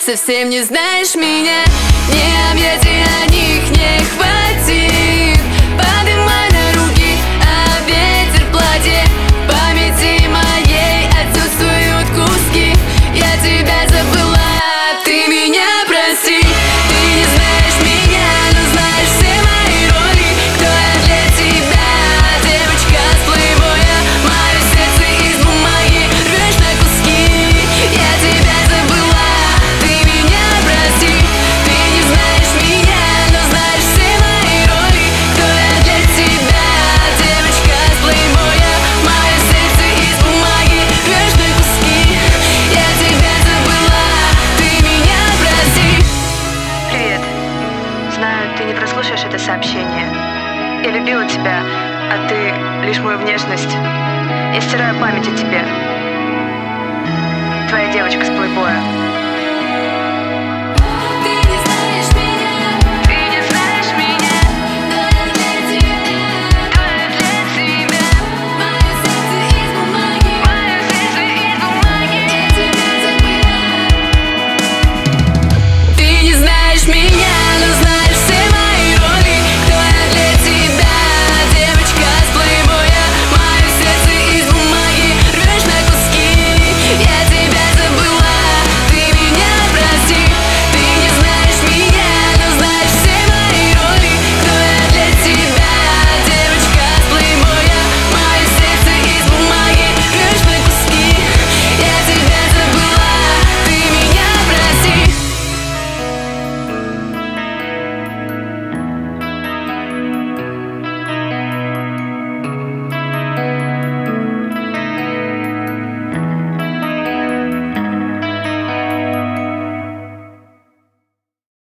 совсем не знаешь меня. Не объятий, о них не хватит. Подымай на руки, а ветер платье. В памяти моей отсутствуют куски. Я тебя забыла, ты меня прости. Ты не знаешь меня, но знаешь все мои роли. Кто я для тебя? Девочка с плейбоя. Мое сердце из бумаги рвешь на куски. Я тебя забыла, ты меня прости. Ты не знаешь меня, но знаешь все мои роли. Кто я для тебя? Девочка с плейбоя. Мое сердце из бумаги рвешь на куски. Я тебя забыла, ты меня прости. Привет. Знаю, ты не прослушаешь это сообщение. Я любила тебя, а ты лишь мою внешность. Я стираю память о тебе. Твоя девочка с плейбоя.